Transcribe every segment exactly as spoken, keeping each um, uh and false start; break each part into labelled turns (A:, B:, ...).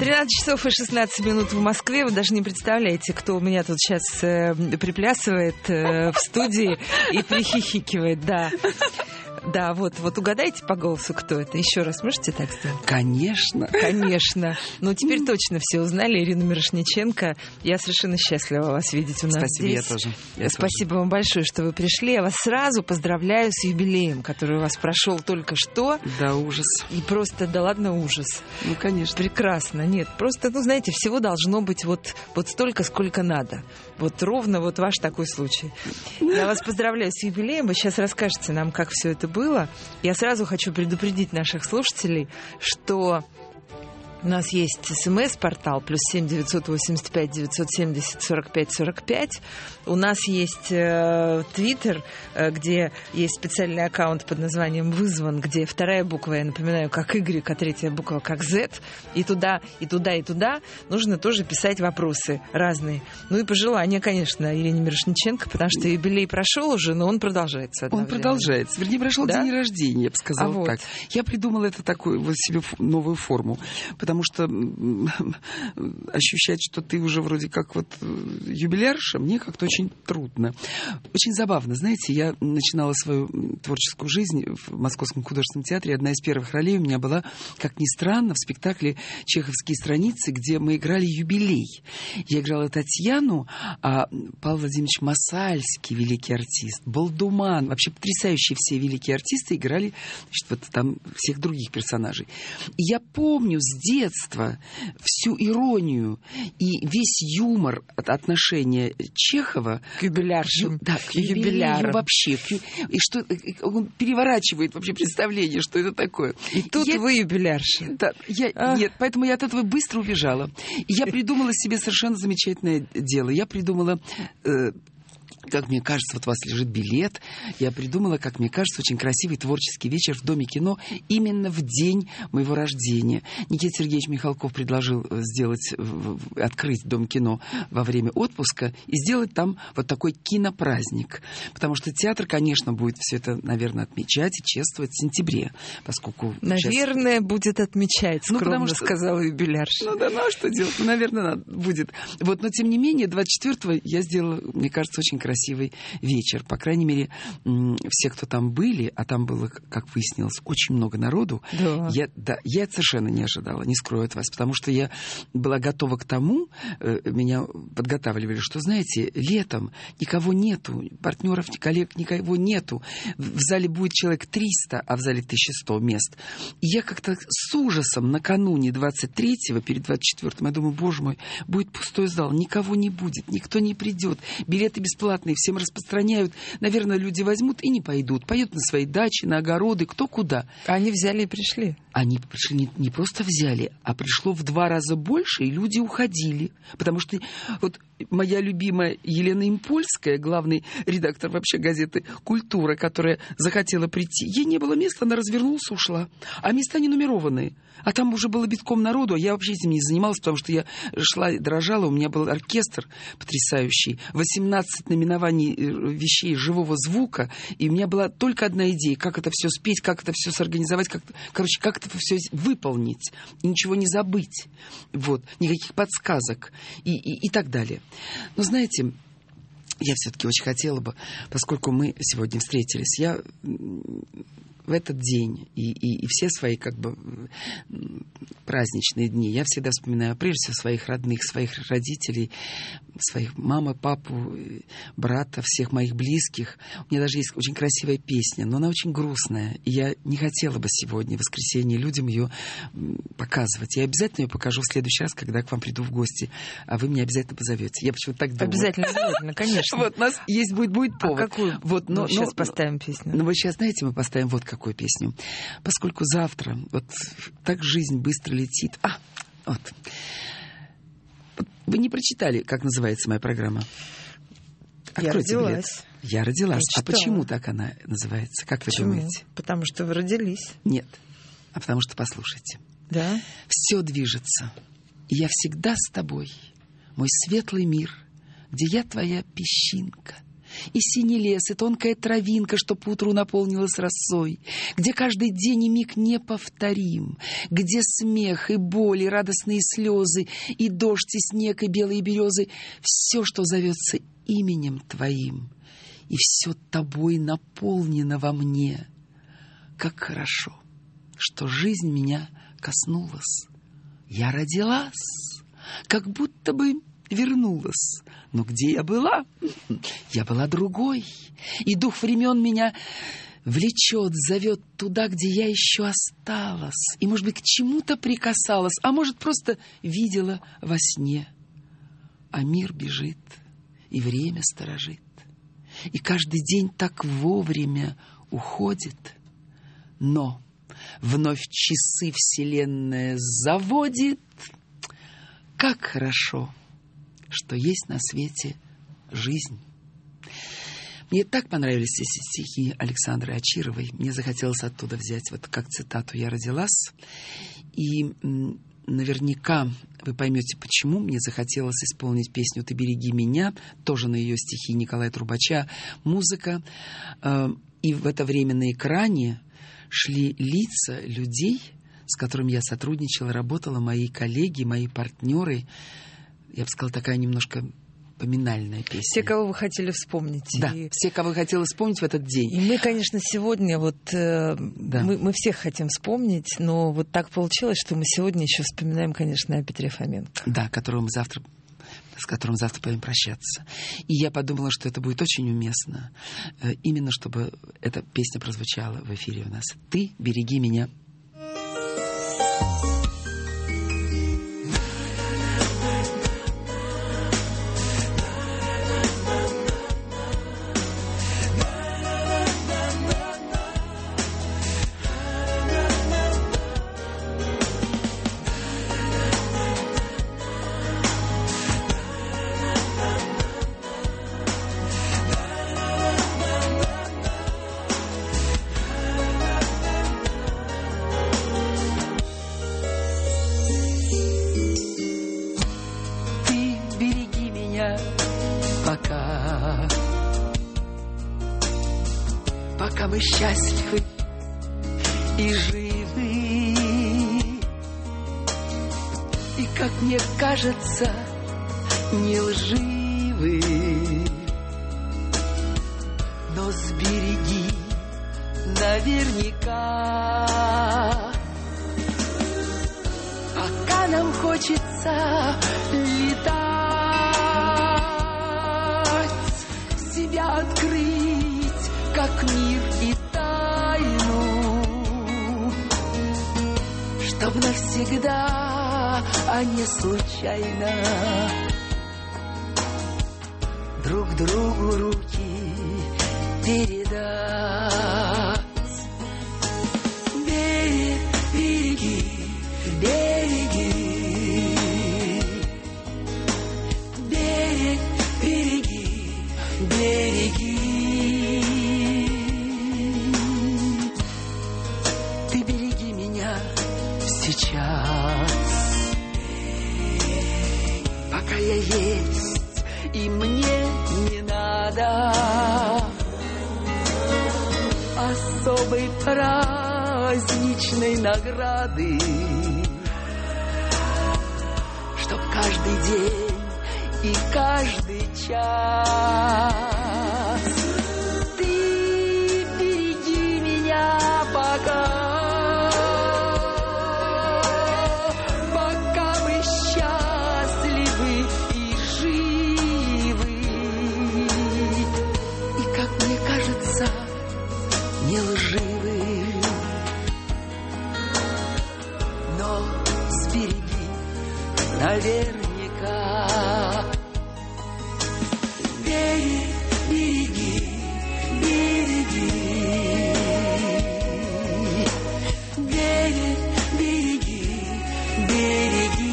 A: тринадцать часов и шестнадцать минут в Москве. Вы даже не представляете, кто у меня тут сейчас э, приплясывает э, в студии и прихихикивает, да. Да, вот, вот угадайте по голосу, кто это. Еще раз можете так сказать?
B: Конечно.
A: Конечно. Ну, теперь точно все узнали. Ирина Мирошниченко. Я совершенно счастлива вас видеть у нас
B: Спасибо,
A: здесь.
B: я тоже. Я
A: Спасибо
B: тоже.
A: вам большое, что вы пришли. Я вас сразу поздравляю с юбилеем, который у вас прошел только что.
B: Да, ужас.
A: И просто, да ладно, ужас.
B: Ну, конечно.
A: Прекрасно. Нет, просто, ну, знаете, всего должно быть вот, вот столько, сколько надо. Вот ровно вот ваш такой случай. Я вас поздравляю с юбилеем. Вы сейчас расскажете нам, как все это было. Я сразу хочу предупредить наших слушателей, что у нас есть смс-портал плюс семь девятьсот восемьдесят пять девятьсот семьдесят сорок пять сорок пять. У нас есть Твиттер, э, где есть специальный аккаунт под названием «Вызван», где вторая буква, я напоминаю, как Y, а третья буква как Z. И туда, и туда, и туда нужно тоже писать вопросы разные. Ну и пожелания, конечно, Ирине Мирошниченко, потому что юбилей прошел уже, но он продолжается.
B: Он продолжается. Вернее, прошел
A: да?
B: день рождения, я бы сказала
A: а вот.
B: так. Я придумала это такую вот себе новую форму. Потому что ощущать, что ты уже вроде как вот юбилярша, мне как-то очень трудно. Очень забавно. Знаете, я начинала свою творческую жизнь в Московском художественном театре. Одна из первых ролей у меня была, как ни странно, в спектакле «Чеховские страницы», где мы играли юбилей. Я играла Татьяну, а Павел Владимирович Масальский, великий артист, Балдуман, вообще потрясающие все великие артисты играли, значит, вот там всех других персонажей. И я помню с детства всю иронию и весь юмор от отношения Чехова
A: к юбиляршам,
B: да, к юбиляру вообще, к, и что он переворачивает вообще представление, что это такое.
A: И тут я, вы юбилярша.
B: Да, я, нет, поэтому я от этого быстро убежала. И я придумала себе совершенно замечательное дело. Я придумала... Э, как мне кажется, вот у вас лежит билет. Я придумала, как мне кажется, очень красивый творческий вечер в Доме кино именно в день моего рождения. Никита Сергеевич Михалков предложил сделать, открыть Дом кино во время отпуска и сделать там вот такой кинопраздник. Потому что театр, конечно, будет все это, наверное, отмечать и чествовать в сентябре, поскольку...
A: Наверное,
B: сейчас...
A: будет отмечать, скромно, ну, потому что... сказала юбилярша.
B: Ну да, ну а что делать? Ну, наверное, надо будет. Вот, но тем не менее, двадцать четвёртого я сделала, мне кажется, очень красивый красивый вечер. По крайней мере, все, кто там были, а там было, как выяснилось, очень много народу,
A: да.
B: Я, да, я это совершенно не ожидала, не скрою от вас, потому что я была готова к тому, меня подготавливали, что, знаете, летом никого нету, партнеров, коллег, никого нету. В зале будет человек триста, а в зале тысяча сто мест. И я как-то с ужасом накануне двадцать третьего, перед двадцать четвёртым, я думаю, боже мой, будет пустой зал, никого не будет, никто не придет, билеты бесплатные, всем распространяют. Наверное, люди возьмут и не пойдут. Поедут на свои дачи, на огороды, кто куда.
A: А они взяли и пришли?
B: Они пришли, не, не просто взяли, а пришло в два раза больше, и люди уходили. Потому что вот моя любимая Елена Импольская, главный редактор вообще газеты «Культура», которая захотела прийти, ей не было места, она развернулась, ушла. А места не нумерованные. А там уже было битком народу, а я вообще этим не занималась, потому что я шла и дрожала, у меня был оркестр потрясающий, восемнадцать номинований вещей живого звука, и у меня была только одна идея, как это все спеть, как это все сорганизовать, как, короче, как это все выполнить, и ничего не забыть, вот, никаких подсказок и, и, и так далее. Но знаете, я все-таки очень хотела бы, поскольку мы сегодня встретились, я... в этот день и, и, и все свои как бы праздничные дни я всегда вспоминаю прежде всего своих родных, своих родителей, своих мамы, папу, брата, всех моих близких. У меня даже есть очень красивая песня, но она очень грустная. И я не хотела бы сегодня, в воскресенье, людям ее показывать. Я обязательно ее покажу в следующий раз, когда к вам приду в гости. А вы меня обязательно позовете. Я почему-то так думаю.
A: Обязательно, обязательно, конечно.
B: Вот, у нас есть, будет, будет повод.
A: А какую?
B: Вот, но,
A: мы сейчас
B: но,
A: поставим песню.
B: Ну, вот сейчас, знаете, мы поставим вот какую песню. Поскольку завтра, вот так жизнь быстро летит. А, вот. Вы не прочитали, как называется моя программа? Откройте
A: Я родилась.
B: Билет. Я родилась.
A: Я
B: а почему так она называется? Как вы
A: почему?
B: думаете?
A: Потому что вы родились.
B: Нет. А потому что, послушайте.
A: Да?
B: Все движется. И я всегда с тобой. Мой светлый мир, где я твоя песчинка. И синий лес, и тонкая травинка, что поутру наполнилась росой, где каждый день и миг неповторим, где смех и боль, и радостные слезы, и дождь, и снег, и белые березы, все, что зовется именем твоим, и все тобой наполнено во мне. Как хорошо, что жизнь меня коснулась. Я родилась, как будто бы вернулась. Но где я была? Я была другой. И дух времен меня влечет, зовет туда, где я еще осталась. И, может быть, к чему-то прикасалась, а может, просто видела во сне. А мир бежит, и время сторожит. И каждый день так вовремя уходит. Но вновь часы вселенная заводит. Как хорошо, что есть на свете жизнь. Мне так понравились эти стихи Александры Очировой. Мне захотелось оттуда взять вот как цитату «Я родилась». И м, наверняка вы поймете, почему мне захотелось исполнить песню «Ты береги меня», тоже на ее стихи Николая Трубача, музыка. Э, и в это время на экране шли лица людей, с которыми я сотрудничала, работала, мои коллеги, мои партнеры. Я бы сказала, такая немножко поминальная песня.
A: Все, кого вы хотели вспомнить.
B: Да,
A: и...
B: все, кого хотела вспомнить в этот день.
A: И мы, конечно, сегодня вот... Э, да. мы, мы всех хотим вспомнить, но вот так получилось, что мы сегодня еще вспоминаем, конечно, о Петре Фоменко.
B: Да, которого мы завтра... с которым завтра будем прощаться. И я подумала, что это будет очень уместно, э, именно чтобы эта песня прозвучала в эфире у нас. «Ты береги меня». Пока мы счастливы и живы, и, как мне кажется, не лживы, но сбереги наверняка, пока нам хочется летать, себя открыть, как мир и тайну, чтоб навсегда, а не случайно, друг другу руки передать. Берег, береги, береги, берег, береги, береги. Сейчас, пока я есть, и мне не надо особой праздничной награды, чтоб каждый день и каждый час ты береги меня пока. Не лживы, но сбереги наверняка. Береги, береги, береги, берег, береги, береги.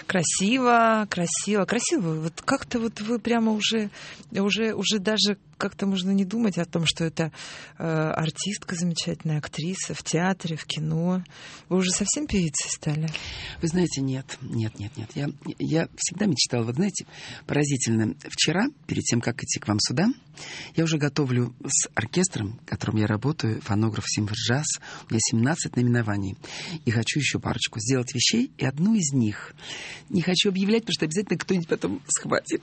A: Красиво, красиво, красиво. Вот как-то вот вы прямо уже, уже, уже даже как-то можно не думать о том, что это э, артистка замечательная, актриса в театре, в кино. Вы уже совсем певицей стали?
B: Вы знаете, нет, нет, нет, нет. Я, я всегда мечтала, вот знаете, поразительно. Вчера, перед тем, как идти к вам сюда, я уже готовлю с оркестром, которым я работаю, фонограф Симфор Джаз. У меня семнадцать наименований. И хочу еще парочку сделать вещей, и одну из них не хочу объявлять, потому что обязательно кто-нибудь потом схватит.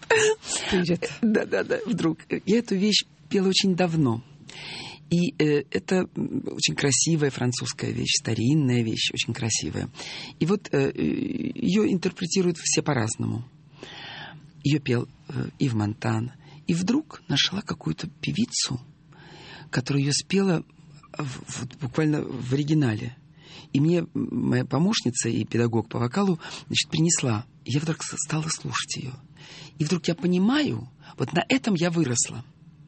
B: Да-да-да, вдруг. Я эту вещь пела очень давно. И э, это очень красивая французская вещь, старинная вещь, очень красивая. И вот э, ее интерпретируют все по-разному. Ее пел э, Ив Монтан. И вдруг нашла какую-то певицу, которая ее спела в, в, буквально в оригинале. И мне моя помощница и педагог по вокалу, значит, принесла. И я вдруг стала слушать ее. И вдруг я понимаю, вот на этом я выросла.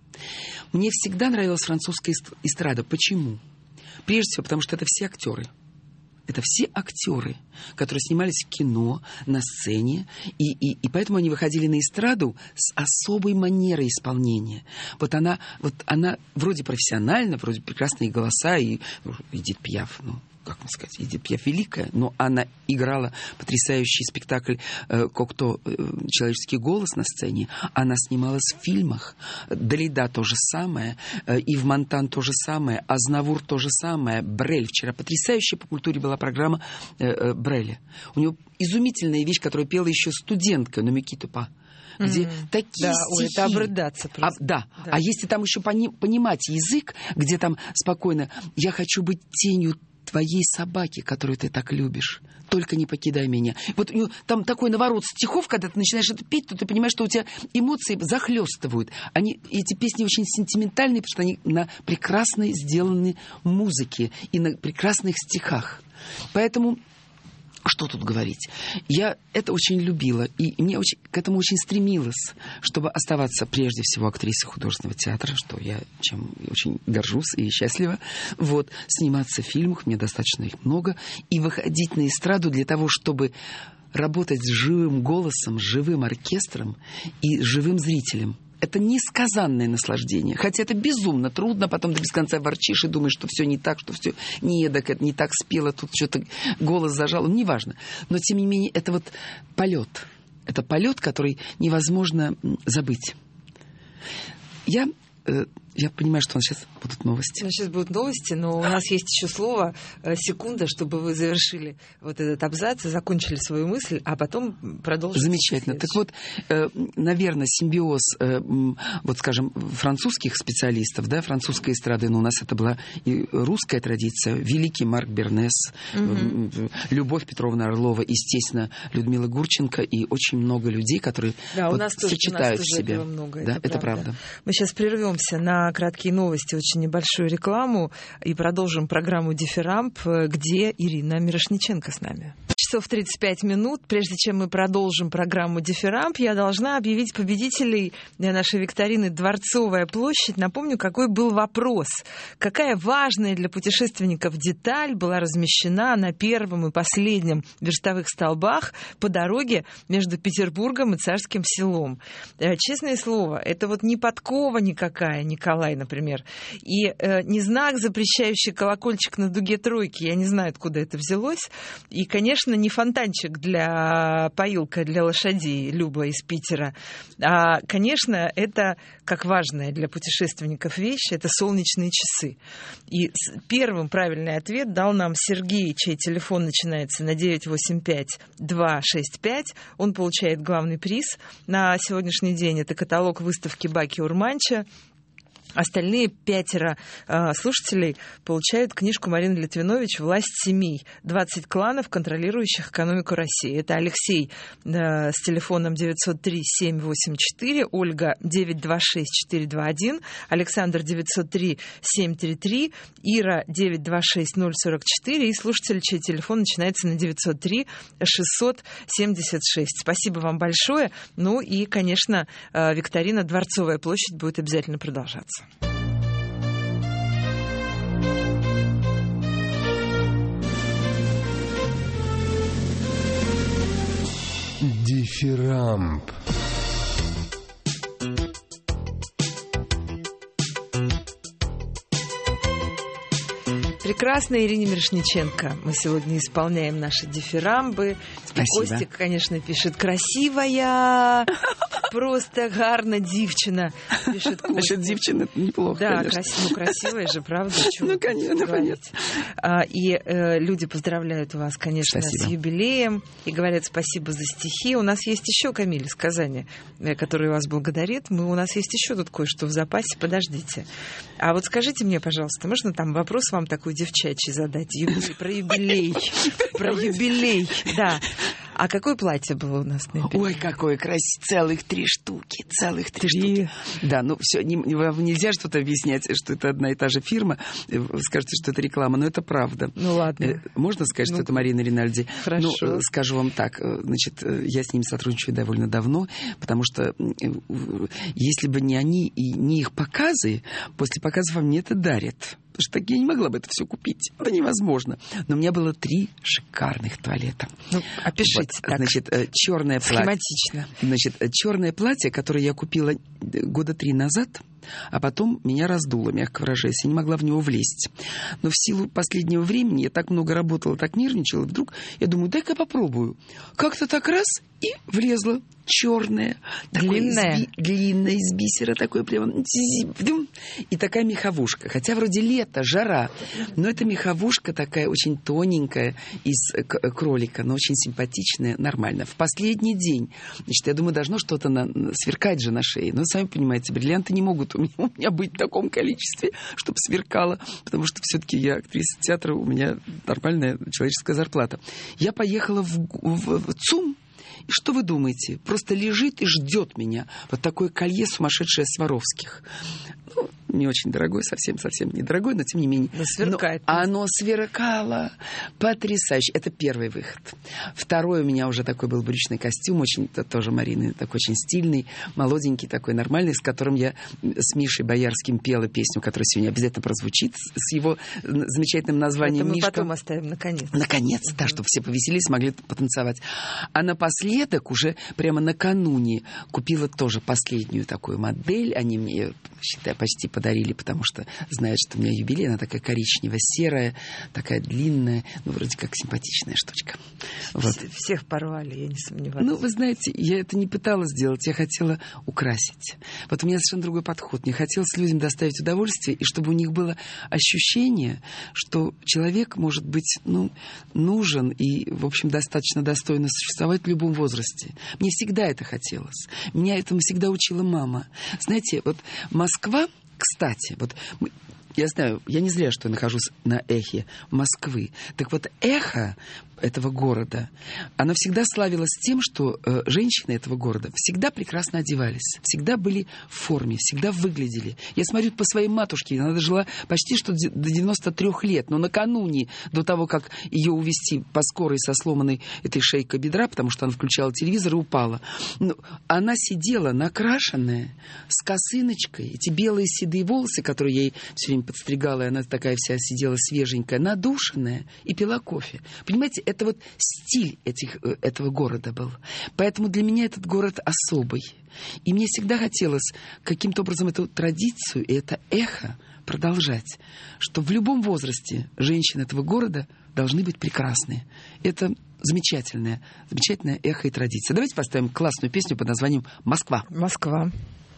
B: Мне всегда нравилась французская эстрада. Почему? Прежде всего, потому что это все актеры. Это все актеры, которые снимались в кино, на сцене, и, и, и поэтому они выходили на эстраду с особой манерой исполнения. Вот она, вот она вроде профессиональна, вроде прекрасные голоса, и Эдит Пиаф, ну, как можно сказать, Эдит Пиаф великая, но она играла потрясающий спектакль э, «Кокто. Человеческий голос» на сцене. Она снималась в фильмах. Далида то же самое, э, Ив Монтан то же самое, Азнавур то же самое, Брель. Вчера потрясающая по культуре была программа э, э, Бреля. У него изумительная вещь, которую пела еще студентка Номики Тупа. Где mm-hmm. такие
A: да,
B: стихи.
A: Ой, это обрыдаться просто.
B: А, да.
A: да.
B: А если там еще пони- понимать язык, где там спокойно «Я хочу быть тенью твоей собаки, которую ты так любишь. Только не покидай меня». Вот ну, там такой наворот стихов, когда ты начинаешь это петь, то ты понимаешь, что у тебя эмоции захлестывают. Они, эти песни очень сентиментальные, потому что они на прекрасной сделанной музыке и на прекрасных стихах. Поэтому что тут говорить? Я это очень любила, и мне очень, к этому очень стремилась, чтобы оставаться прежде всего актрисой художественного театра, что я чем очень горжусь и счастлива. Вот, сниматься в фильмах, мне достаточно их много, и выходить на эстраду для того, чтобы работать с живым голосом, с живым оркестром и с живым зрителем. Это несказанное наслаждение. Хотя это безумно трудно. Потом ты без конца ворчишь и думаешь, что все не так, что все не эдак, это не так спело, тут что-то голос зажал. Ну, неважно. Но, тем не менее, это вот полет. Это полет, который невозможно забыть. Я... Я понимаю, что у нас сейчас будут новости.
A: У нас сейчас будут новости, но у нас есть еще слово, секунда, чтобы вы завершили вот этот абзац и закончили свою мысль, а потом продолжите.
B: Замечательно. Так вот, наверное, симбиоз, вот скажем, французских специалистов, да, французской эстрады, но у нас это была и русская традиция. Великий Марк Бернес, угу. Любовь Петровна Орлова, естественно, Людмила Гурченко и очень много людей, которые
A: да,
B: вот
A: у нас тоже,
B: сочетают
A: у нас
B: в себе.
A: Много,
B: да,
A: это,
B: это
A: правда.
B: правда.
A: Мы сейчас прервемся на краткие новости, очень небольшую рекламу и продолжим программу «Дифирамп», где Ирина Мирошниченко с нами. Часов тридцать пять минут. Прежде чем мы продолжим программу «Дифирамп», я должна объявить победителей нашей викторины «Дворцовая площадь». Напомню, какой был вопрос. Какая важная для путешественников деталь была размещена на первом и последнем верстовых столбах по дороге между Петербургом и Царским Селом? Честное слово, это вот не подкова никакая, Николай, например, и э, не знак, запрещающий колокольчик на дуге тройки. Я не знаю, откуда это взялось. И, конечно, не фонтанчик для поилка для лошадей Люба из Питера. А, конечно, это, как важная для путешественников вещь, это солнечные часы. И первым правильный ответ дал нам Сергей, чей телефон начинается на девять восемь пять два шесть пять. Он получает главный приз на сегодняшний день. Это каталог выставки Баки Урманча. Остальные пятеро э, слушателей получают книжку Марины Литвинович «Власть семей. двадцать кланов, контролирующих экономику России». Это Алексей э, с телефоном девять ноль три семь восемь четыре, Ольга девять два шесть четыре два один, Александр девять ноль три семь три три, Ира девять два шесть ноль сорок четыре и слушатель, чей телефон начинается на девять ноль три шестьсот семьдесят шесть. Спасибо вам большое. Ну и, конечно, э, викторина «Дворцовая площадь» будет обязательно продолжаться.
C: Дифирамб.
A: Прекрасно, Ирине Мирошниченко. Мы сегодня исполняем наши дифирамбы. Костик, конечно, пишет «красивая», просто гарно дівчина, пишет Костик.
B: Насчет девчины это неплохо,
A: да,
B: конечно.
A: Краси, ну, красивая же, правда?
B: Ну, конечно, понятно.
A: А, и э, люди поздравляют вас, конечно,
B: спасибо.
A: С юбилеем и говорят спасибо за стихи. У нас есть еще, Камиль, из Казани, который вас благодарит. Мы, у нас есть еще тут кое-что в запасе, подождите. А вот скажите мне, пожалуйста, можно там вопрос вам такой девчачий задать? Юбилей, про юбилей. Про юбилей, да. А какое платье было у нас на юбилее?
B: Ой, какое красивое. Целых три штуки. Целых три, три. штуки. Да, ну все, не, вам нельзя что-то объяснять, что это одна и та же фирма. Вы скажете, что это реклама, но это правда.
A: Ну ладно.
B: Можно сказать,
A: ну,
B: что это Марина Ринальди?
A: Хорошо.
B: Ну, скажу вам так. Значит, я с ними сотрудничаю довольно давно, потому что если бы не они и не их показы, после показов вам мне это дарят. Потому что так я не могла бы это все купить. Это невозможно. Но у меня было три шикарных туалета.
A: Ну, опишите.
B: Вот,
A: так.
B: Значит, черное платье.
A: Схематично.
B: Значит, черное платье, которое я купила года три назад, а потом меня раздуло, мягко выражаясь. Я не могла в него влезть. Но в силу последнего времени я так много работала, так нервничала. Вдруг я думаю, дай-ка попробую. Как-то так раз и влезла. Черная.
A: Длинная.
B: Из, длинная, из бисера. Такой прямо. И такая меховушка. Хотя вроде лето, жара. Но эта меховушка такая очень тоненькая из кролика, но очень симпатичная, нормально. В последний день. Значит, я думаю, должно что-то на, сверкать же на шее. Но сами понимаете, бриллианты не могут у меня, у меня быть в таком количестве, чтобы сверкало. Потому что все-таки я актриса театра, у меня нормальная человеческая зарплата. Я поехала в, в, в ЦУМ. И что вы думаете? Просто лежит и ждет меня вот такое колье сумасшедшее Сваровских. Ну, не очень дорогой, совсем-совсем недорогой, но тем не менее.
A: Да сверкает.
B: Но оно сверкало потрясающе. Это первый выход. Второй у меня уже такой был брючный костюм, очень тоже Марины, такой очень стильный, молоденький такой, нормальный, с которым я с Мишей Боярским пела песню, которая сегодня обязательно прозвучит, с его замечательным названием
A: это мы
B: «Мишка».
A: потом оставим, наконец.
B: Наконец, да, чтобы все повеселились, смогли потанцевать. А напоследок, уже прямо накануне, купила тоже последнюю такую модель. Они мне, считай, почти подарили, потому что знают, что у меня юбилей. Она такая коричнево-серая, такая длинная, ну, вроде как симпатичная штучка. Вот.
A: Всех порвали, я не сомневаюсь.
B: Ну, вы знаете, я это не пыталась сделать, я хотела украсить. Вот у меня совершенно другой подход. Мне хотелось людям доставить удовольствие, и чтобы у них было ощущение, что человек может быть, ну, нужен и, в общем, достаточно достойно существовать в любом возрасте. Мне всегда это хотелось. Меня этому всегда учила мама. Знаете, вот Москва, кстати, вот мы, я знаю, я не зря, что я нахожусь на эхе Москвы. Так вот, эхо этого города, оно всегда славилось тем, что э, женщины этого города всегда прекрасно одевались, всегда были в форме, всегда выглядели. Я смотрю по своей матушке, она дожила почти что до девяноста трёх лет, но накануне, до того, как ее увезти по скорой со сломанной этой шейкой бедра, потому что она включала телевизор и упала, ну, она сидела накрашенная, с косыночкой, эти белые седые волосы, которые я ей все время подстригала, и она такая вся сидела свеженькая, надушенная, и пила кофе. Понимаете, это вот стиль этих, этого города был. Поэтому для меня этот город особый. И мне всегда хотелось каким-то образом эту традицию и это эхо продолжать. Что в любом возрасте женщины этого города должны быть прекрасны. Это замечательное, замечательное эхо и традиция. Давайте поставим классную песню под названием «Москва».
A: «Москва».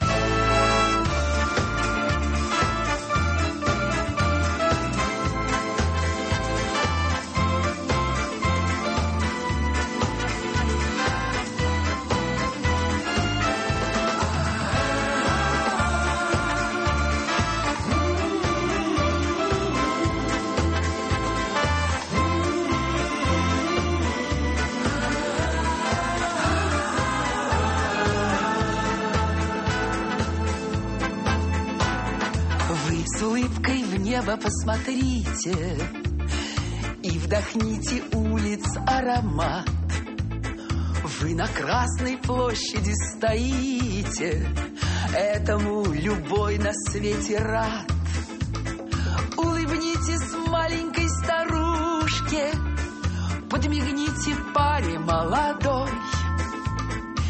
B: Посмотрите и вдохните улиц аромат. Вы на Красной площади стоите, этому любой на свете рад. Улыбнитесь маленькой старушке, подмигните паре молодой.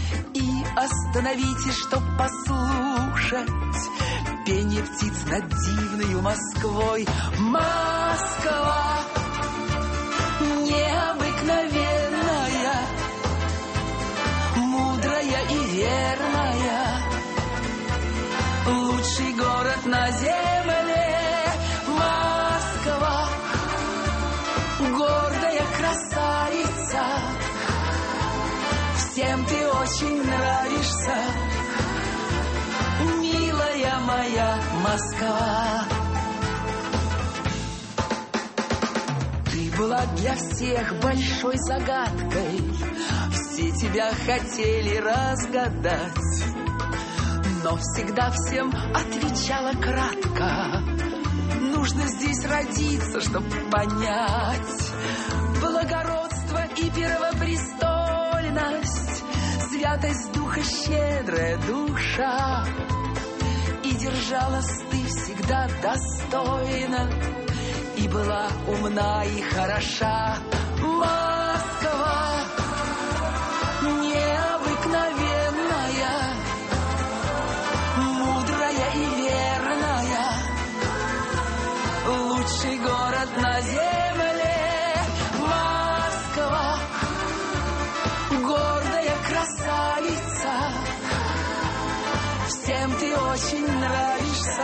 B: остановитесь, чтоб послушать пение птиц над дивною Москвой. Москва необыкновенная, мудрая и верная, лучший город на земле. Москва, гордая красавица, всем ты очень нравишься, милая моя Москва. Ты была для всех большой загадкой, все тебя хотели разгадать, но всегда всем отвечала кратко: нужно здесь родиться, чтоб понять благородство и первопрестольность, святость духа, щедрая душа. И держалась ты всегда достойно, и была умна и хороша. Москва необыкновенная, мудрая и верная, лучший город на земле. Москва, гордая красавица, всем ты очень нравишься,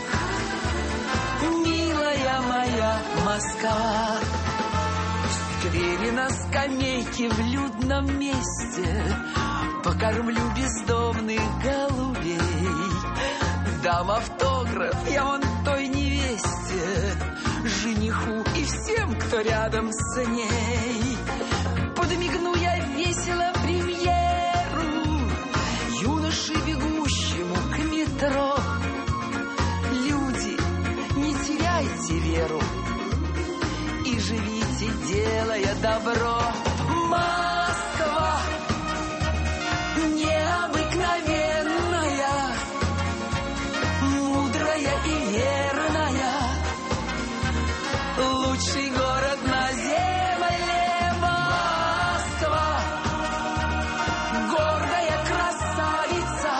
B: милая моя Москва. В сквере на скамейке в людном месте покормлю бездомных голубей, дам автограф я вон той невесте, жениху и всем, кто рядом с ней. Подмигну я весело премьеру, юноше, бегущему к метро. Люди, не теряйте веру и живите, делая добро. Москва необыкновенная, мудрая и верная, лучший город на земле. Москва, гордая красавица,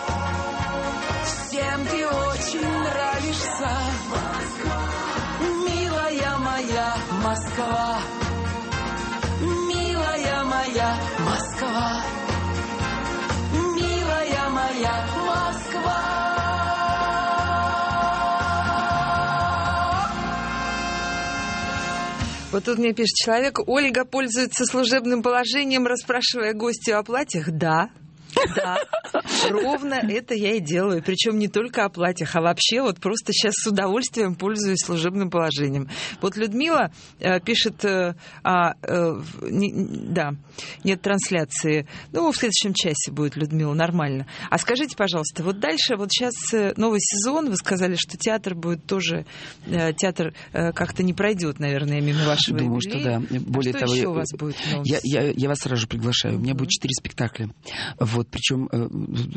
B: всем ты очень нравишься, милая моя Москва, милая моя Москва, милая моя Москва.
A: Вот тут мне пишет человек: Ольга пользуется служебным положением, расспрашивая гостью о платьях. Да, да, ровно это я и делаю. Причем не только о платьях, а вообще вот просто сейчас с удовольствием пользуюсь служебным положением. Вот Людмила э, пишет, э, а, э, не, да, нет трансляции. Ну, в следующем часе будет, Людмила, нормально. А скажите, пожалуйста, вот дальше, вот сейчас новый сезон, вы сказали, что театр будет тоже, э, театр э, как-то не пройдет, наверное, мимо вашего
B: Думаю,
A: юбилея.
B: что да. Более
A: а что
B: того,
A: еще
B: я,
A: у вас будет в новом
B: я,
A: сезоне?
B: я, я вас сразу же приглашаю. У меня будет четыре спектакля. Вот, причем э,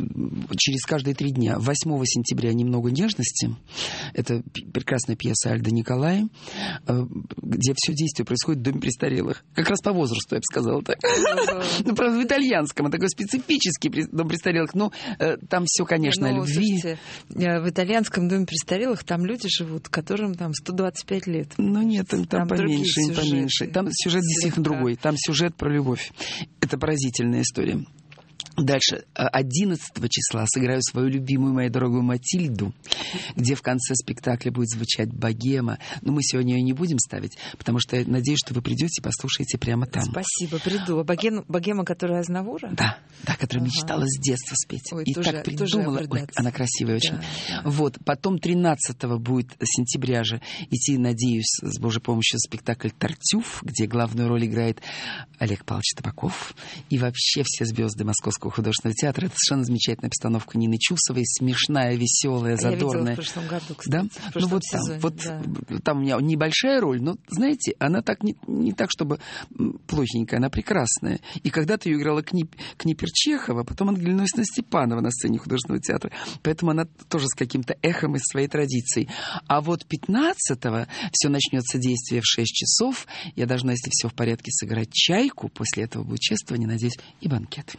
B: через каждые три дня. восьмого сентября «Немного нежности». Это прекрасная пьеса Альды Николай, э, где все действие происходит в доме престарелых. Как раз по возрасту, я бы сказала так. Ну, правда, в итальянском. Он такой специфический дом престарелых. Но там все, конечно, о любви.
A: В итальянском доме престарелых там люди живут, которым там сто двадцать пять лет.
B: Ну нет, там, там, там поменьше, им поменьше. Там сюжет действительно другой. Там сюжет про любовь. Это поразительная история. Дальше, одиннадцатого числа сыграю свою любимую, мою дорогую Матильду, где в конце спектакля будет звучать богема. Но мы сегодня ее не будем ставить, потому что я надеюсь, что вы придете и послушаете прямо там.
A: Спасибо, приду. А богема, богема, которая Азнавура?
B: Да, да, которая ага. мечтала с детства спеть. Ой, и тоже, так придумала. Ой, она красивая очень. Да, да. Вот, потом тринадцатого будет, сентября же, идти, надеюсь, с Божьей помощью, спектакль «Тартюф», где главную роль играет Олег Павлович Табаков. И вообще все звезды Московского художественного театра. Это совершенно замечательная постановка Нины Чусовой, смешная, веселая, задорная.
A: Я видела в прошлом году, кстати.
B: Да?
A: В
B: Ну вот
A: сезоне,
B: там, вот
A: да.
B: там у меня небольшая роль, но, знаете, она так не, не так, чтобы плохенькая, она прекрасная. И когда-то ее играла Книп, Книпер Чехова, потом Ангелина Иосифовна Степанова на сцене художественного театра. Поэтому она тоже с каким-то эхом из своей традиции. А вот пятнадцатого все начнется действие в шесть часов. Я должна, если все в порядке, сыграть «Чайку». После этого будет чествование, надеюсь, и банкет.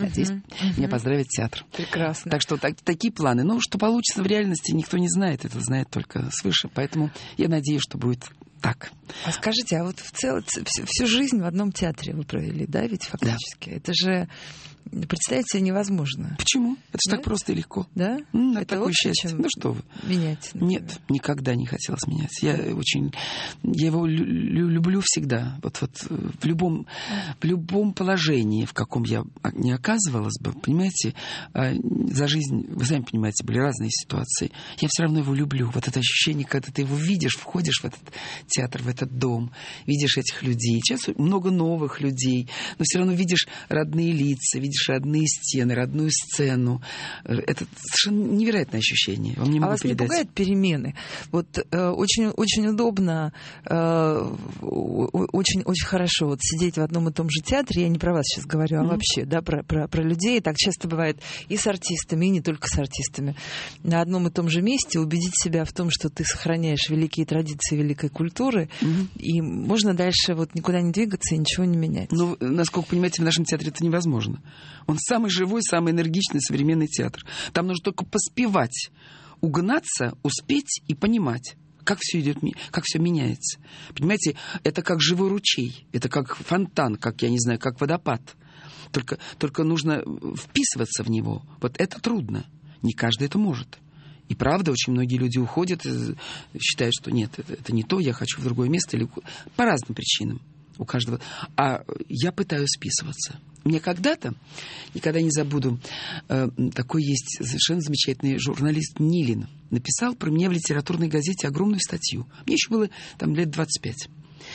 B: Надеюсь,
A: uh-huh.
B: меня поздравит театр.
A: Прекрасно.
B: Так что так, такие планы. Ну, что получится в реальности, никто не знает. Это знает только свыше. Поэтому я надеюсь, что будет так.
A: А скажите, а вот в целом всю, всю жизнь в одном театре вы провели, да, ведь фактически? Да. Это же, представить себе невозможно.
B: Почему? Это же
A: да?
B: так просто и легко.
A: Да?
B: М, это,
A: это
B: такое
A: лучше,
B: счастье.
A: чем
B: Ну что вы.
A: Менять, например.
B: Нет, никогда не хотелось менять. Я очень... Я его лю- люблю всегда. Вот, вот в любом, в любом положении, в каком я не оказывалась бы, понимаете, за жизнь, вы сами понимаете, были разные ситуации. Я все равно его люблю. Вот это ощущение, когда ты его видишь, входишь в этот театр, в этот дом, видишь этих людей. Сейчас много новых людей, но все равно видишь родные лица, видишь родные стены, родную сцену. Это совершенно невероятное ощущение. Вам не могу
A: а вас
B: передать.
A: Не пугают перемены? Вот э, очень, очень удобно, э, очень, очень хорошо вот сидеть в одном и том же театре. Я не про вас сейчас говорю, а mm-hmm. вообще, да, про, про, про людей. Так часто бывает и с артистами, и не только с артистами. На одном и том же месте убедить себя в том, что ты сохраняешь великие традиции великой культуры, mm-hmm. и можно дальше вот никуда не двигаться и ничего не менять.
B: Ну, насколько понимаете, в нашем театре это невозможно. Он самый живой, самый энергичный современный театр. Там нужно только поспевать, угнаться, успеть и понимать, как все идет, как все меняется. Понимаете, это как живой ручей, это как фонтан, как, я не знаю, как водопад. Только, только нужно вписываться в него. Вот это трудно. Не каждый это может. И правда, очень многие люди уходят и считают, что нет, это, это не то, я хочу в другое место. Или... По разным причинам у каждого. А я пытаюсь вписываться. Мне когда-то, никогда не забуду, э, такой есть совершенно замечательный журналист Нилин. Написал про меня в литературной газете огромную статью. Мне еще было там лет двадцать пять.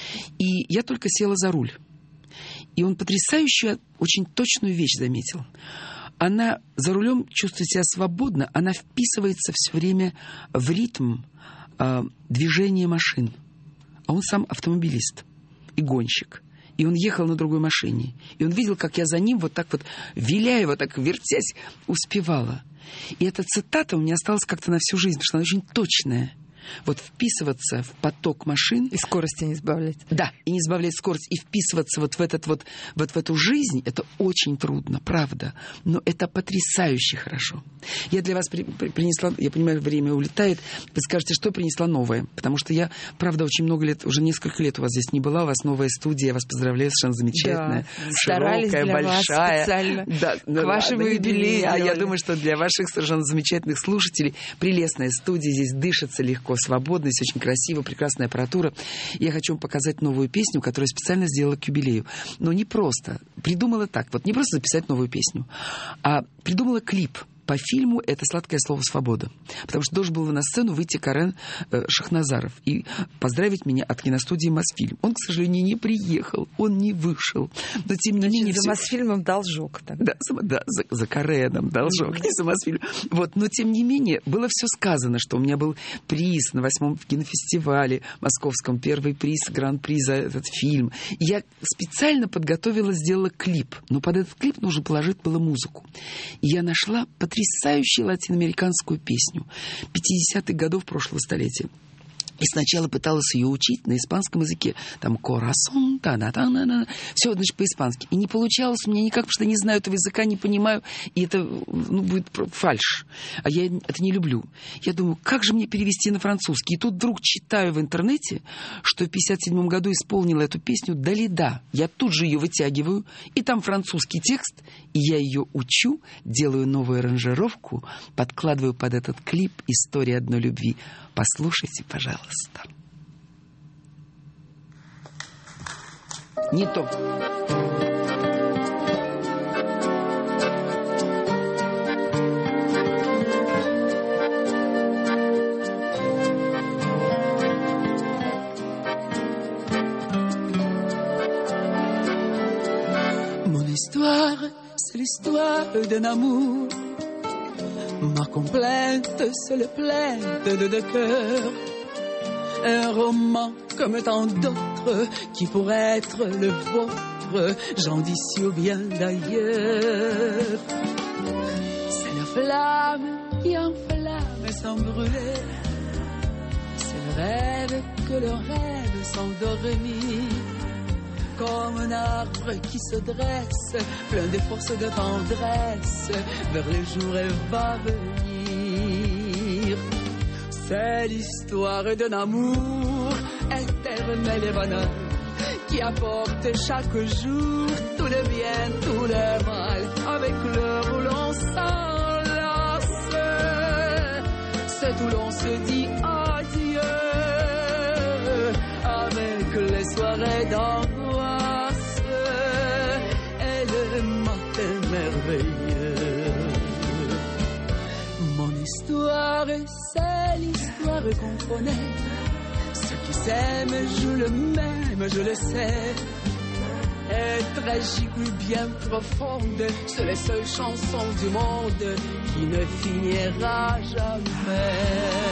B: И я только села за руль. И он потрясающую, очень точную вещь заметил. Она за рулем чувствует себя свободно, она вписывается все время в ритм э, движения машин. А он сам автомобилист и гонщик. И он ехал на другой машине. И он видел, как я за ним вот так вот, виляя, вот так вертясь, успевала. И эта цитата у меня осталась как-то на всю жизнь, потому что она очень точная. Вот вписываться в поток машин.
A: И скорости не сбавлять. Да,
B: и не сбавлять скорость. И вписываться вот в, этот вот, вот в эту жизнь, это очень трудно, правда. Но это потрясающе хорошо. Я для вас при, при, принесла, я понимаю, время улетает. Вы скажете, что принесла новое? Потому что я, правда, очень много лет, уже несколько лет у вас здесь не была. У вас новая студия, я вас поздравляю, совершенно замечательная.
A: Да, старались
B: широкая,
A: для
B: большая.
A: Вас специально.
B: Да,
A: к вашему юбилею.
B: А я думаю, что для ваших совершенно замечательных слушателей прелестная студия. Здесь дышится легко, свободно, здесь очень красиво, прекрасная аппаратура. Я хочу вам показать новую песню, которую я специально сделала к юбилею. Но не просто. Придумала так. Вот не просто записать новую песню, а придумала клип по фильму «Это сладкое слово свобода». Потому что должен был на сцену выйти Карен э, Шахназаров и поздравить меня от киностудии «Мосфильм». Он, к сожалению, не приехал, он не вышел. Но тем не
A: Значит,
B: менее...
A: за
B: все...
A: «Мосфильмом» должок. Так.
B: Да, за, да за, за Кареном должок, mm-hmm. не за «Мосфильм». Вот, но тем не менее, было все сказано, что у меня был приз на восьмом кинофестивале московском, первый приз, гран-при за этот фильм. И я специально подготовила, сделала клип. Но под этот клип нужно положить было музыку. И я нашла потрясающую потрясающую латиноамериканскую песню пятидесятых годов прошлого столетия. И сначала пыталась ее учить на испанском языке. Там «корасон», та-да-та-на-на. Все, значит, по-испански. И не получалось у меня никак, потому что не знаю этого языка, не понимаю. И это, ну, будет фальшь. А я это не люблю. Я думаю, как же мне перевести на французский? И тут вдруг читаю в интернете, что в пятьдесят седьмом году исполнила эту песню Далида. Я тут же ее вытягиваю, и там французский текст, и я ее учу, делаю новую аранжировку, подкладываю под этот клип «История одной любви». Послушайте, пожалуйста. Не то.
C: Mon histoire, c'est l'histoire d'un amour. Ma complainte, c'est le plainte de deux cœurs. Un roman comme tant d'autres qui pourrait être le vôtre, j'en dis si ou bien d'ailleurs. C'est la flamme qui enflamme sans brûler. C'est le rêve que le rêve s'endormit. comme un arbre qui se dresse, plein de force de tendresse, vers le jour elle va venir. C'est l'histoire d'un amour éternel et bonheur qui apporte chaque jour tout le bien, tout le mal, avec l'heure où l'on s'enlace, c'est où l'on se dit adieu, avec les soirées d'angoisse et le matin merveilleux. Mon histoire, c'est l'histoire qu'on connaît. Ceux qui s'aiment jouent le même, je le sais. Et tragique ou bien profonde, c'est les seules chansons du monde qui ne finira jamais.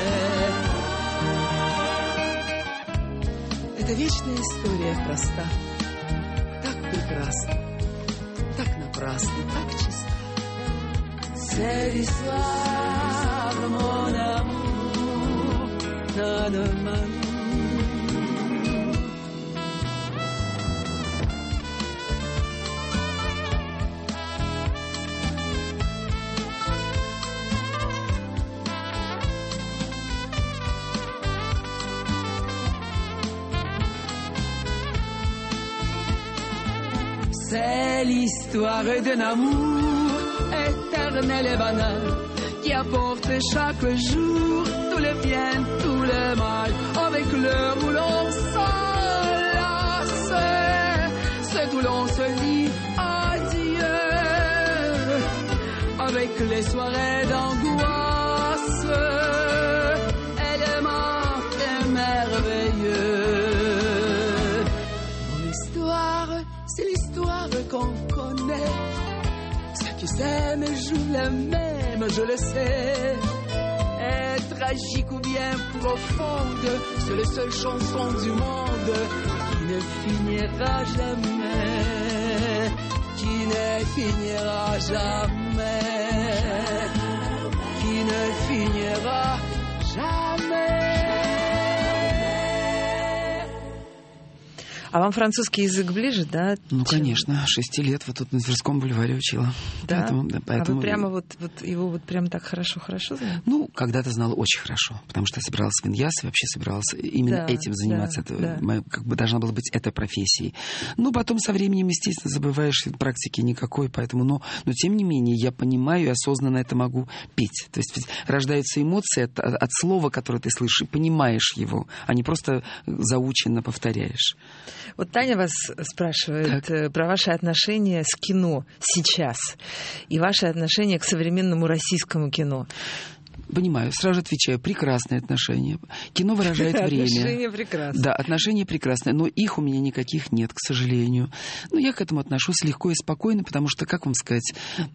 C: Это вечная история проста, так прекрасна, так напрасна, так чиста. C'est l'histoire, mon amour, nanana. C'est l'histoire d'un amour éternel et banal qui apporte chaque jour tout le bien, tout le mal, avec l'heure où l'on s'enlace, c'est où l'on se dit adieu, avec les soirées d'angoisse et le matin merveilleux. Mon histoire, c'est l'histoire qu'on connaît. Ceux qui s'aiment jouent la même, je le sais. Et tragique ou bien profonde, c'est les seules chansons du monde qui ne finira jamais, qui ne finira jamais, qui ne finira jamais.
A: А вам французский язык ближе, да?
B: Ну,
A: чем...
B: конечно. Шести лет вот тут на Тверском бульваре учила.
A: Да?
B: Поэтому, да, поэтому...
A: А вы прямо вот, вот его вот прям так хорошо-хорошо знаете?
B: Ну, когда-то знала очень хорошо, потому что я собиралась в Иньяс и вообще собиралась именно
A: да,
B: этим заниматься.
A: Да,
B: это,
A: да.
B: моя, как бы должна была быть этой профессией. Ну, потом со временем, естественно, забываешь, практики никакой, поэтому... Но, но тем не менее, я понимаю и осознанно это могу петь. То есть рождаются эмоции от, от слова, которое ты слышишь, и понимаешь его, а не просто заученно повторяешь.
A: Вот Таня вас спрашивает так. про ваши отношения с кино сейчас и ваши отношения к современному российскому кино.
B: Понимаю, сразу отвечаю. Прекрасные отношения. Кино выражает время.
A: Отношения прекрасные.
B: Да, отношения прекрасные, но их у меня никаких нет, к сожалению. Но я к этому отношусь легко и спокойно, потому что, как вам сказать,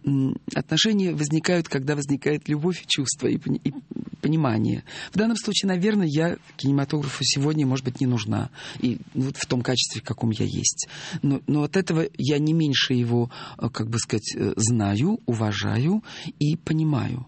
B: отношения возникают, когда возникает любовь, чувство и, и понимание. В данном случае, наверное, я кинематографу сегодня, может быть, не нужна. И вот в том качестве, в каком я есть. Но, но от этого я не меньше его, как бы сказать, знаю, уважаю и понимаю.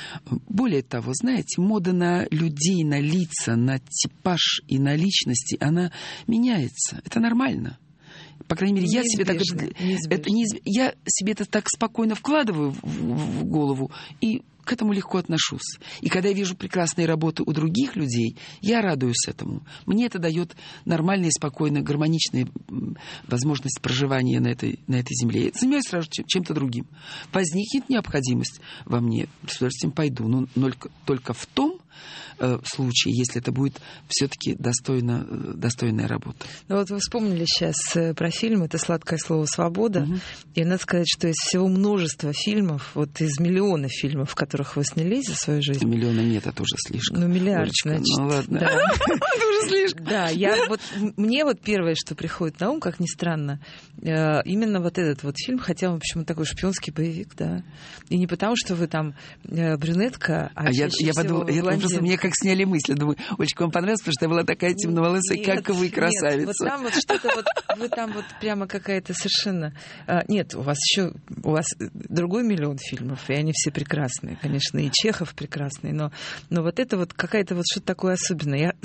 B: Более того, знаете, мода на людей, на лица, на типаж и на личности, она меняется. Это нормально. По крайней мере, я себе, так, это, неиз... я себе это так спокойно вкладываю в, в, в голову и к этому легко отношусь. И когда я вижу прекрасные работы у других людей, я радуюсь этому. Мне это дает нормальные, спокойные, гармоничные возможности проживания на этой, на этой земле. Я занимаюсь сразу чем-то другим. Возникнет необходимость во мне, с удовольствием пойду. Но только, только в том э, случае, если это будет все-таки достойно, достойная работа.
A: Ну вот вы вспомнили сейчас про фильм «Это сладкое слово «Свобода». Угу. И надо сказать, что из всего множества фильмов, вот из миллионов фильмов, в которых вы снялись за свою жизнь...
B: Миллиона нет, это уже слишком.
A: Ну, миллиард,
B: Олечка,
A: значит.
B: Ну, ладно.
A: Да.
B: Это уже слишком.
A: Да, я вот... Мне вот первое, что приходит на ум, как ни странно, именно вот этот вот фильм, хотя он, почему, такой шпионский боевик, да. И не потому, что вы там брюнетка, а, а я, я подумала,
B: я просто мне как сняли мысли. Думаю, Олечка, вам понравилось, потому что я была такая темноволосая, нет, как вы, красавица.
A: Нет, вот там вот что-то вот... Вы там вот прямо какая-то совершенно... Нет, у вас еще... У вас другой миллион фильмов, и они все прекрасные. Конечно, и Чехов прекрасный, но, но вот это вот какая-то вот что-то такое особенное. Я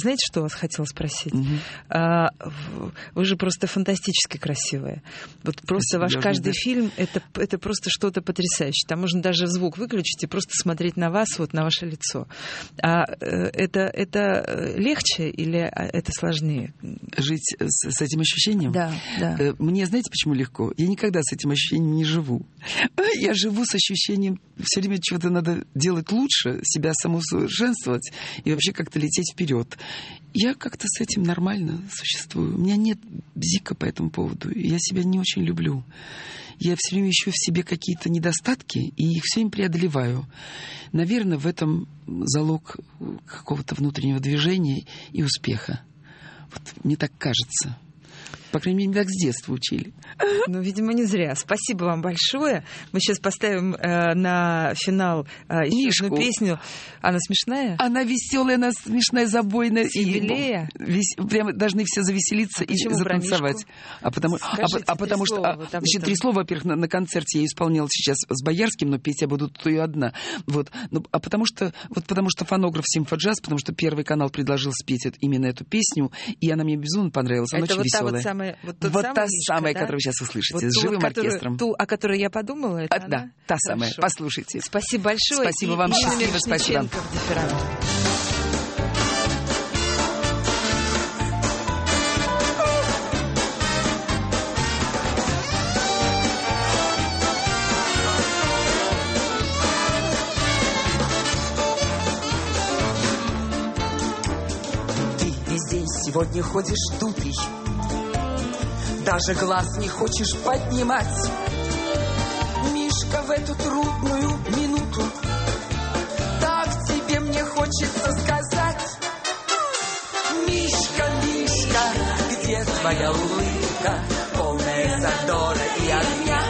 A: знаете, что вас хотела спросить?
B: Мгм.
A: А, в- вы же просто фантастически красивые. Вот просто
B: Спасибо,
A: ваш
B: я
A: каждый
B: знаю.
A: фильм это, это просто что-то потрясающее. Там можно даже звук выключить и просто смотреть на вас, вот на ваше лицо. А э, это, это э, легче или а, это сложнее?
B: Жить с, с этим ощущением?
A: Да, да.
B: Э, Мне, знаете, почему легко? Я никогда с этим ощущением не живу. Я живу с ощущением, все время чего-то надо делать лучше, себя самосовершенствовать и вообще как-то лететь вперед. Я как-то с этим нормально существую. У меня нет бзика по этому поводу. Я себя не очень люблю. Я все время ищу в себе какие-то недостатки и их все время преодолеваю. Наверное, в этом залог какого-то внутреннего движения и успеха. Вот мне так кажется. По крайней мере, меня так с детства учили.
A: Ну, видимо, не зря. Спасибо вам большое. Мы сейчас поставим э, на финал э, еще
B: Мишку.
A: одну песню. Она смешная?
B: Она веселая, она смешная, забойная.
A: С юбилея?
B: И вес- прямо должны все завеселиться
A: А
B: и
A: почему про
B: затанцевать.
A: Мишку?
B: А потому, а,
A: Скажите
B: а потому
A: три
B: что...
A: слова
B: а,
A: вот об
B: значит,
A: этом.
B: три слова, во-первых, на, на концерте я исполняла сейчас с Боярским, но петь я буду только одна. Вот. Ну, а потому что, вот потому что фонограф Симфоджаз, потому что Первый канал предложил спеть это- именно эту песню, и она мне безумно понравилась. Она
A: Это
B: очень
A: вот та
B: веселая.
A: вот самая... Вот, тот
B: Вот
A: самый
B: та
A: Мишка,
B: самая,
A: да?
B: которую вы сейчас услышите,
A: Вот
B: с
A: ту,
B: живым
A: которую-
B: оркестром.
A: Ту, о которой я подумала, это
B: А,
A: она?
B: да, та самая.
A: Хорошо.
B: Послушайте.
A: Спасибо большое.
B: Спасибо
A: И
B: вам,
A: Инна
B: счастливо, спасибо.
A: Мирошниченко в дифирамбе.
D: Ты весь день сегодня ходишь дутый, даже глаз не хочешь поднимать. Мишка, в эту трудную минуту так тебе мне хочется сказать. Мишка, Мишка, где твоя улыбка, полная задора и огня?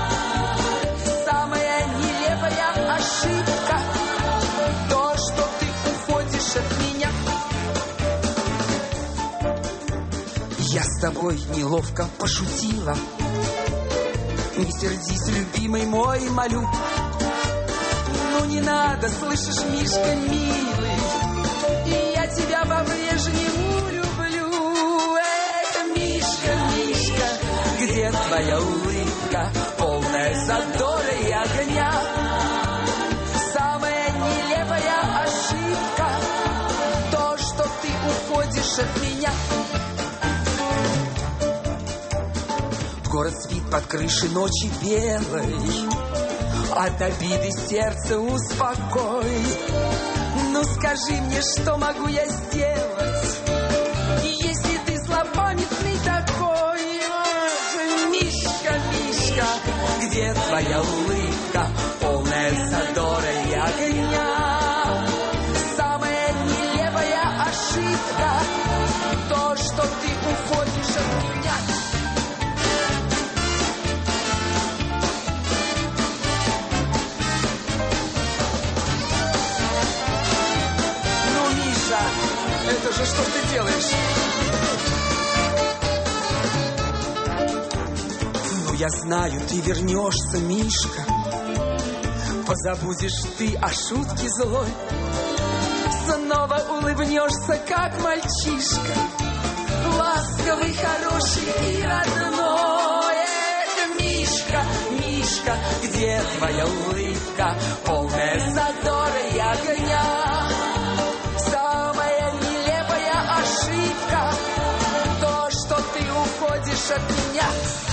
D: Самая нелепая ошибка — то, что ты уходишь от меня. Я с тобой неловко пошутила. Не сердись, любимый мой, молю. Ну не надо, слышишь, Мишка, милый, и я тебя по-прежнему люблю. Эх, Мишка, Мишка, где твоя улыбка, полная задора и огня? Самая нелепая ошибка — то, что ты уходишь от меня. Город спит под крышей ночи белой, от обиды сердце успокой. Ну скажи мне, что могу я сделать, если ты злопамятный такой? Ах, Мишка, Мишка, где твоя улыбка, полная задора и огня? Самая нелепая ошибка — то, что ты уходишь от меня. Это же что ты делаешь? Ну, я знаю, ты вернешься, Мишка. Позабудешь ты о шутке злой. Снова улыбнешься, как мальчишка, ласковый, хороший и родной. Эх, Мишка, Мишка, где твоя улыбка, полная задора и огня? То, что ты уходишь от меня.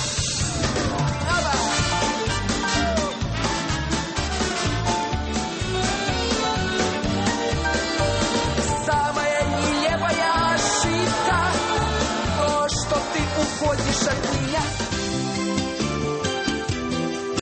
D: Самая нелепая ошибка — то, что ты уходишь от меня.